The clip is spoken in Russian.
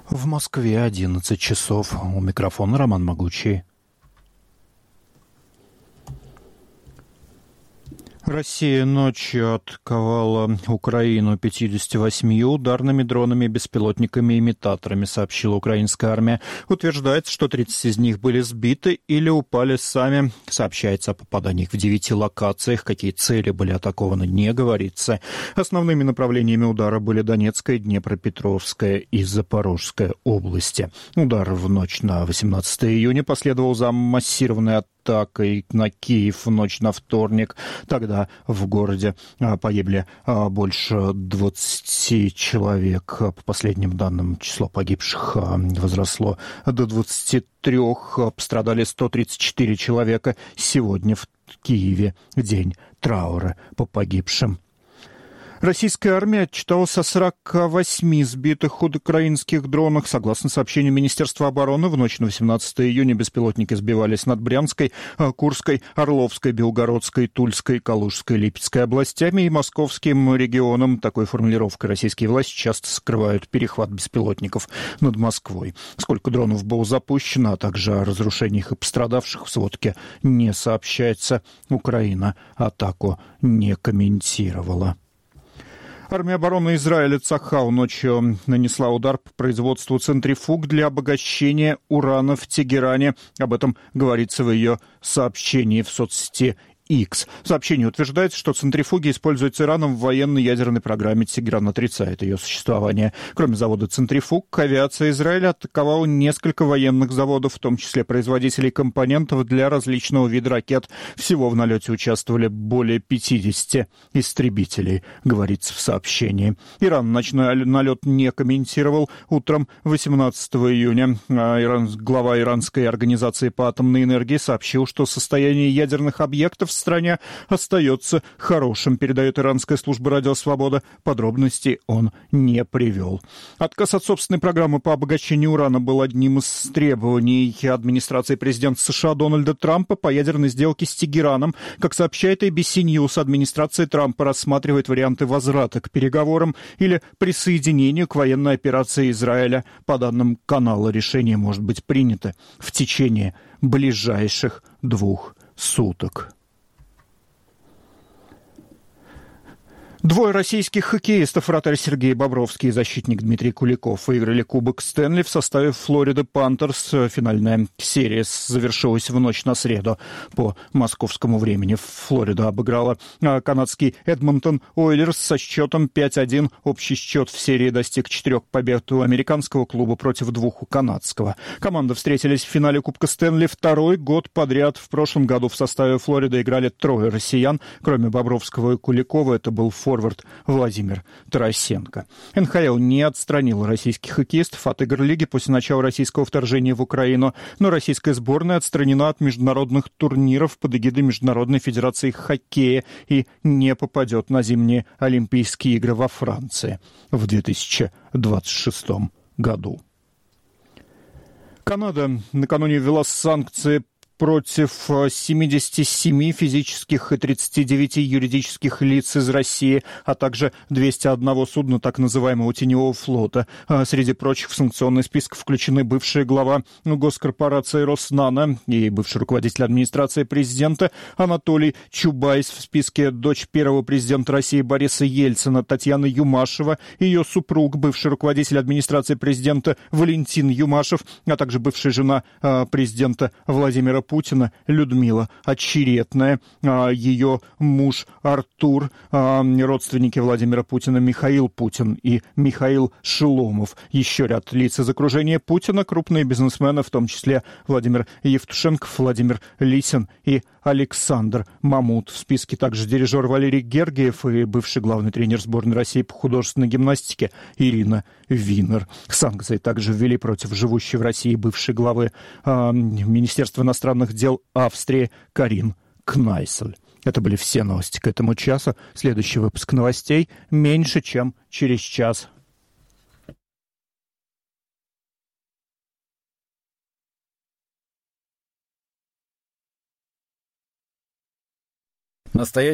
В Москве 11 часов. У микрофона Роман Могучий. Россия ночью атаковала Украину 58 ударными дронами, беспилотниками и имитаторами, сообщила украинская армия. Утверждается, что 30 из них были сбиты или упали сами. Сообщается о попаданиях в 9 локациях. Какие цели были атакованы, не говорится. Основными направлениями удара были Донецкая, Днепропетровская и Запорожская области. Удар в ночь на 18 июня последовал за массированной атакой на Киев в ночь на вторник. Тогда в городе погибли больше 20 человек. По последним данным, число погибших возросло до 23. Пострадали 134 человека. Сегодня в Киеве день траура по погибшим. Российская армия отчиталась о 48 сбитых украинских дронах. Согласно сообщению Министерства обороны, в ночь на 18 июня беспилотники сбивались над Брянской, Курской, Орловской, Белгородской, Тульской, Калужской, Липецкой областями и Московским регионом. Такой формулировкой российские власти часто скрывают перехват беспилотников над Москвой. Сколько дронов было запущено, а также о разрушениях и пострадавших в сводке не сообщается. Украина атаку не комментировала. Армия обороны Израиля Цахал ночью нанесла удар по производству центрифуг для обогащения урана в Тегеране. Об этом говорится в ее сообщении в соцсети X. В сообщении утверждается, что центрифуги используются Ираном в военной ядерной программе. Тегеран отрицает ее существование. Кроме завода центрифуг, авиация Израиля атаковала несколько военных заводов, в том числе производителей компонентов для различного вида ракет. Всего в налете участвовали более 50 истребителей, говорится в сообщении. Иран ночной налет не комментировал. Утром 18 июня глава иранской организации по атомной энергии сообщил, что состояние ядерных объектов в стране остается хорошим, передает иранская служба «Радио Свобода». Подробностей он не привел. Отказ от собственной программы по обогащению урана был одним из требований администрации президента США Дональда Трампа по ядерной сделке с Тегераном. Как сообщает ABC News, администрация Трампа рассматривает варианты возврата к переговорам или присоединению к военной операции Израиля. По данным канала, решение может быть принято в течение ближайших 2 суток. 2 российских хоккеистов, вратарь Сергей Бобровский и защитник Дмитрий Куликов, выиграли Кубок Стэнли в составе Флорида Пантерс. Финальная серия завершилась в ночь на среду по московскому времени. Флорида обыграла канадский Эдмонтон Ойлерс со счетом 5-1. Общий счет в серии достиг 4 побед у американского клуба против 2 у канадского. Команды встретились в финале Кубка Стэнли 2-й год подряд. В прошлом году в составе Флориды играли 3 россиян. Кроме Бобровского и Куликова, это был форвард Владимир Тарасенко. НХЛ не отстранил российских хоккеистов от игр лиги после начала российского вторжения в Украину, но российская сборная отстранена от международных турниров под эгидой Международной федерации хоккея и не попадет на зимние Олимпийские игры во Франции в 2026 году. Канада накануне ввела санкции против 77 физических и 39 юридических лиц из России, а также 201 судна так называемого теневого флота. Среди прочих в санкционный список включены бывшая глава госкорпорации «Роснано» и бывший руководитель администрации президента Анатолий Чубайс. В списке дочь первого президента России Бориса Ельцина Татьяна Юмашева, ее супруг, бывший руководитель администрации президента Валентин Юмашев, а также бывшая жена президента Владимира Путина Людмила Очеретная, ее муж Артур, родственники Владимира Путина Михаил Путин и Михаил Шеломов. Еще ряд лиц из окружения Путина, крупные бизнесмены, в том числе Владимир Евтушенков, Владимир Лисин и Александр Мамут. В списке также дирижер Валерий Гергиев и бывший главный тренер сборной России по художественной гимнастике Ирина Винер. Санкции также ввели против живущей в России бывшей главы Министерства иностранных дел Австрии Карин Кнайсель. Это были все новости к этому часу. Следующий выпуск новостей меньше, чем через час. Настоящий